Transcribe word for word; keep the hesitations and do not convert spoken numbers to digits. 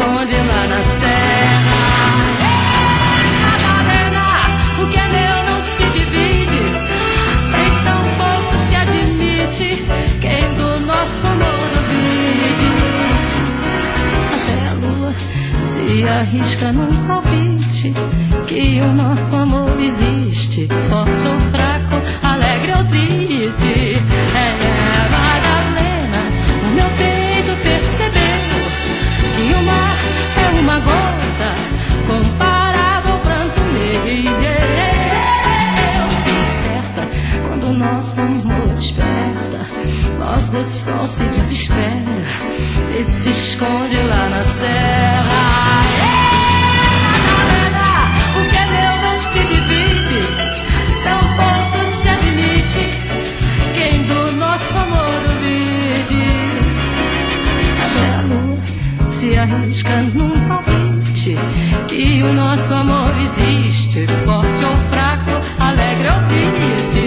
esconde lá na serra. Madalena, o que é meu não se divide, nem tão pouco se admite quem do nosso amor duvide. Até a lua se arrisca num palpite que o nosso amor existe, forte ou fraco, alegre ou triste. É, Madalena, o meu peito percebeu que o mar é uma gota comparado ao pranto meu. Incerta, quando o nosso amor desperta, logo o sol se desespera e se esconde lá na serra. Se arrisca num palpite que o nosso amor existe, forte ou fraco, alegre ou triste.